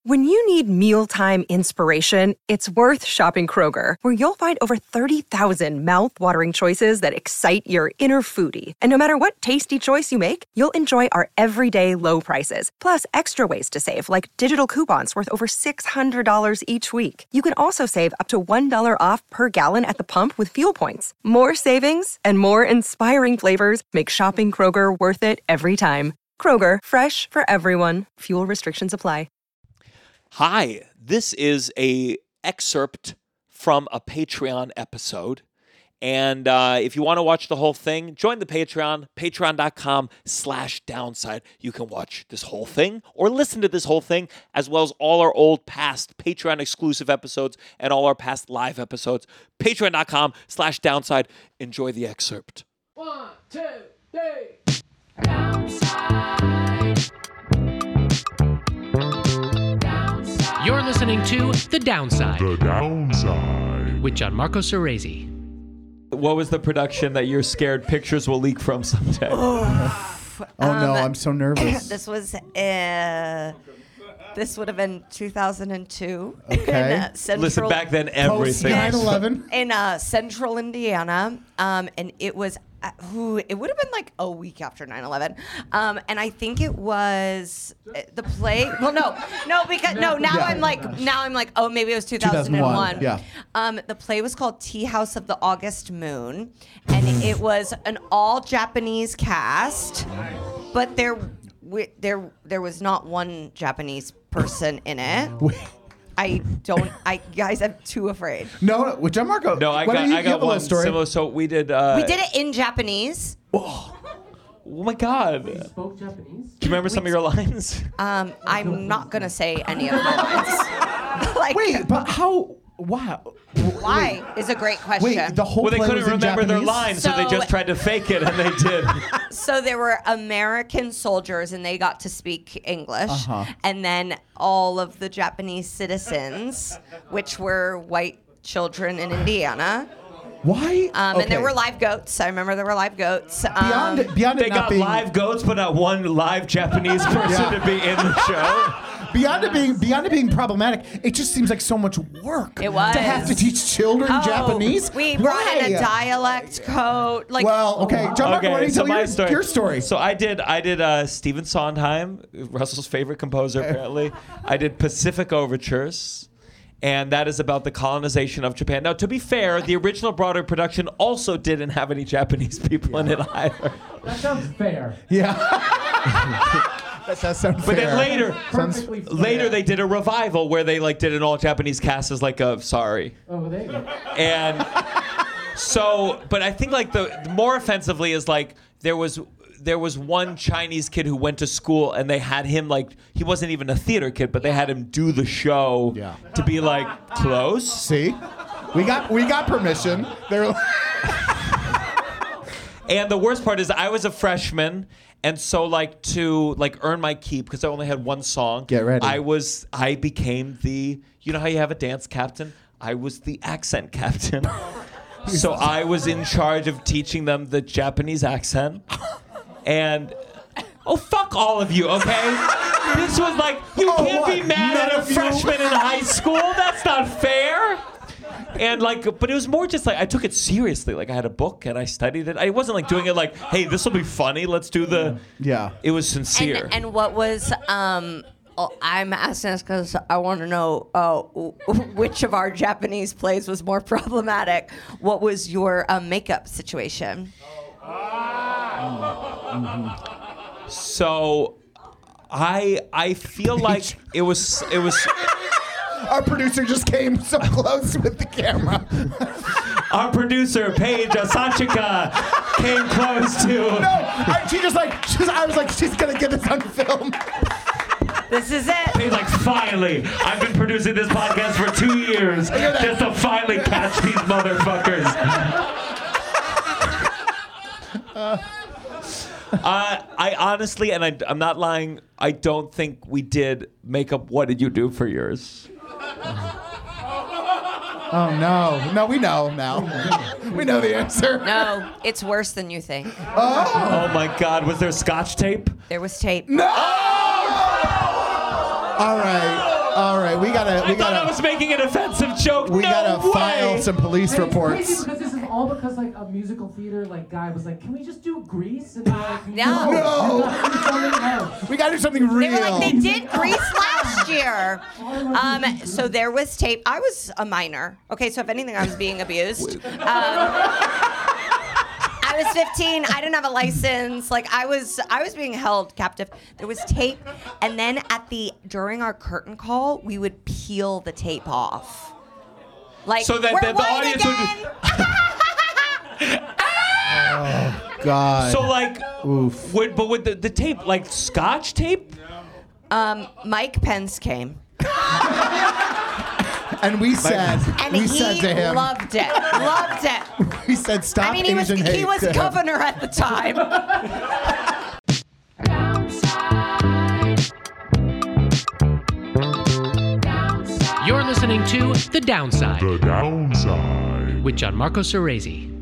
When you need mealtime inspiration, it's worth shopping Kroger, where you'll find over 30,000 mouth-watering choices that excite your inner foodie. And no matter what tasty choice you make, you'll enjoy our everyday low prices, plus extra ways to save, like digital coupons worth over $600 each week. You can also save up to $1 off per gallon at the pump with fuel points. More savings and more inspiring flavors make shopping Kroger worth it every time. Kroger, fresh for everyone. Fuel restrictions apply. Hi, this is a excerpt from a Patreon episode. And if you want to watch the whole thing, join the Patreon, patreon.com/downside. You can watch this whole thing or listen to this whole thing, as well as all our old past Patreon exclusive episodes and all our past live episodes. Patreon.com/downside. Enjoy the excerpt. 1, 2, 3. Downside. You're listening to The Downside. The Downside. With Gianmarco Cerezi. What was the production that you're scared pictures will leak from someday? Oh no, I'm so nervous. This was this would have been 2002. Okay. In, Central, Listen, back then everything. Post 9/11. in Central Indiana, and it was it would have been like a week after 9/11, and I think it was the play. Well, no, because now I'm like oh, maybe it was 2001. Yeah. The play was called Tea House of the August Moon, and it was an all Japanese cast, but there was not one Japanese person in it. Guys, I'm too afraid. No, with Gianmarco. No, I got one similar. So we did. We did it in Japanese. Oh my God. You spoke Japanese? Do you remember some of your lines? I'm not gonna say any of my lines. Wait, but how? Wow. Why is a great question. Wait, the whole Well, they play couldn't was in remember their Japanese? lines, so they just tried to fake it, and they did. So there were American soldiers, and they got to speak English, and then all of the Japanese citizens, which were white children in Indiana. Why? And there were live goats. I remember there were live goats. Beyond They it not got being live goats, but not one live Japanese person to be in the show. beyond it being problematic, it just seems like so much work. It was. To have to teach children Japanese. We brought in Why? a dialect coat. Like, Well, okay, Gianmarco, why don't you tell your story? So I did Stephen Sondheim, Russell's favorite composer apparently. I did Pacific Overtures. And that is about the colonization of Japan. Now, to be fair, the original Broadway production also didn't have any Japanese people in it either. That sounds fair. Yeah. That does sound But fair. then later, Perfectly fair. later they did a revival where they did an all Japanese cast as Sorry. Oh, there you go. And so, but I think the more offensively is there was one Chinese kid who went to school and they had him he wasn't even a theater kid, but they had him do the show to be close. See? We got permission. They're And the worst part is I was a freshman, and so to earn my keep, because I only had one song. Get ready. I became the, you know how you have a dance captain? I was the accent captain. So I was in charge of teaching them the Japanese accent. And fuck all of you, okay? This was you can't be mad at a freshman in high school. That's not fair. And but it was more just I took it seriously. I had a book and I studied it. I wasn't doing it hey, this will be funny. Let's do the. Yeah. It was sincere. And what was I'm asking this because I want to know which of our Japanese plays was more problematic. What was your makeup situation? So, I feel like it was. Our producer just came so close with the camera. Our producer Paige Asachika came close to. No, I was like, she's gonna get this on film. This is it. He's finally, I've been producing this podcast for 2 years just to finally catch these motherfuckers. I honestly, and I'm not lying, I don't think we did makeup. What did you do for yours? Oh no, we know now. We know the answer. No, it's worse than you think. Oh my God, was there Scotch tape? There was tape. No! All right. All right, we I thought I gotta was making an offensive joke. we no gotta way. file some police It's reports. crazy because this is all because like a musical theater like guy was like, can we just do Grease? And they're like, No. No. We gotta do something They real. were like, they did Grease last year. So there was tape. I was a minor. Okay, so if anything, I was being abused. I was 15. I didn't have a license. Like I was being held captive. There was tape, and then during our curtain call, we would peel the tape off. Like So that we're the white audience again. God. So like, Oof. would the tape like Scotch tape? Mike Pence came, And we said, and we he said to him, loved it. Loved it. we said, stop I mean, he was Asian hate. governor at the time. You're listening to The Downside The Downside. with Gianmarco Cerezi.